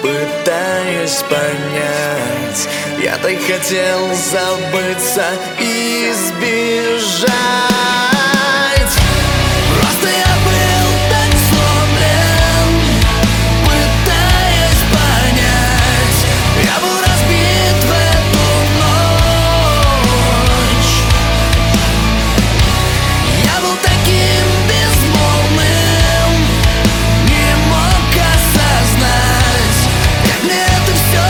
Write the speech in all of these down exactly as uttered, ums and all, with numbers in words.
пытаясь понять. Я так хотел забыться и избежать. Просто я был так сломлен, пытаясь понять. Я был разбит в эту ночь. Я был таким безмолвным, не мог осознать, как мне это все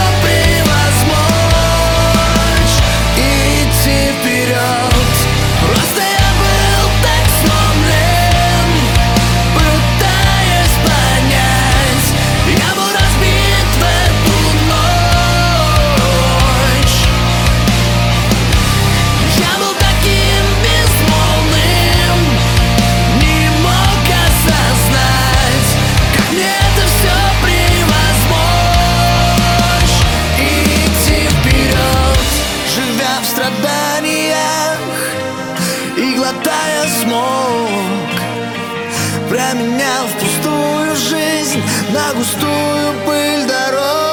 превозмочь и идти вперед. Просто я был так сломлен, пытаясь понять. Я был разбит в эту ночь. Я был таким безмолвным, не мог осознать, как мне это все превозмочь и идти вперед. Живя в страданиях и глотая смог, променял впустую жизнь на густую пыль дорог.